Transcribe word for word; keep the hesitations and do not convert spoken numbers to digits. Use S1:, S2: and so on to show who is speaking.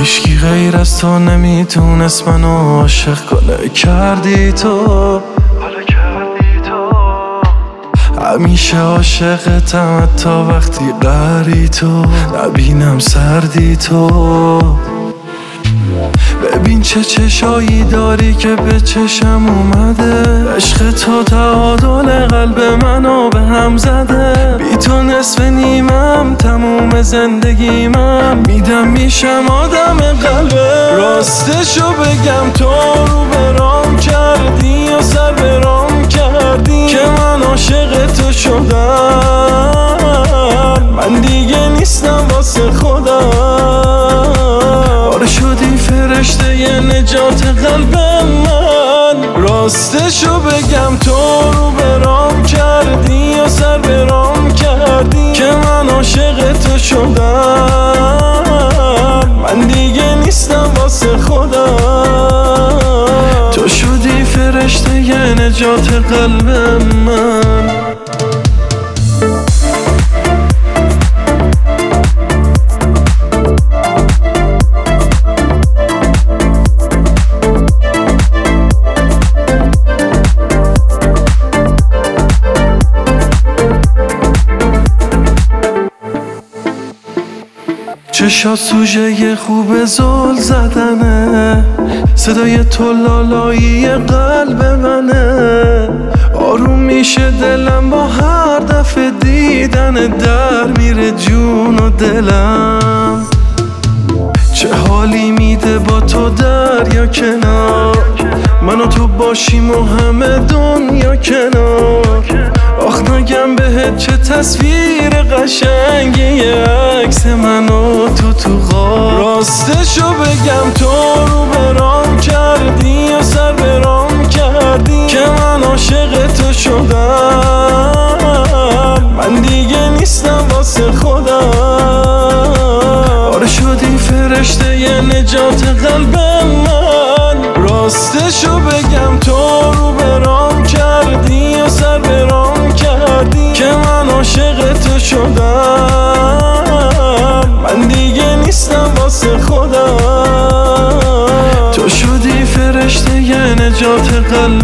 S1: هیچکی غیر از تو نمیتونست منو عاشق کنه. کردی تو همیشه عاشقتم، حتی وقتی قهری تو نبینم سردی تو. ببین چه چشایی داری که به چشم اومده، عشق تو تعادل قلب منو به هم زده. بی تو نصف نیمم، تموم زندگیمم، میدم میشم آدم قلبه. راستشو بگم تو رو برام کردی و سر برام کردی که من عاشق تو شدم. من دیگه نیستم واسه خودم، باره شدی فرشته ی نجات قلب من. راستشو بگم تو رو برام کردی و سر برام کردی که من عاشق تو شدم. من دیگه نیستم واسه خودم، تو شدی فرشته ی نجات قلب من. چشات سوژه خوب زل زدنه، صدای تو لالایی قلب منه. آروم میشه دلم با هر دفعه دیدن، در میره جون و دلم. چه حالی میده با تو دریا کنار، من و تو باشیم و همه دنیا کنار. آخ نگم بهت چه تصویر قشنگی، یه عکس من و تو تو غار. راستشو بگم تو رو برام کردی و سر برام کردی که من عاشق تو شدم. من دیگه نیستم واسه خودم، باره شدی فرشته ی نجات قلب من. راستشو بگم تو رو برام کردی و سر برام کردی که من عاشق تو شدم. من دیگه نیستم واسه خودم، تو شدی فرشته ی نجات قلب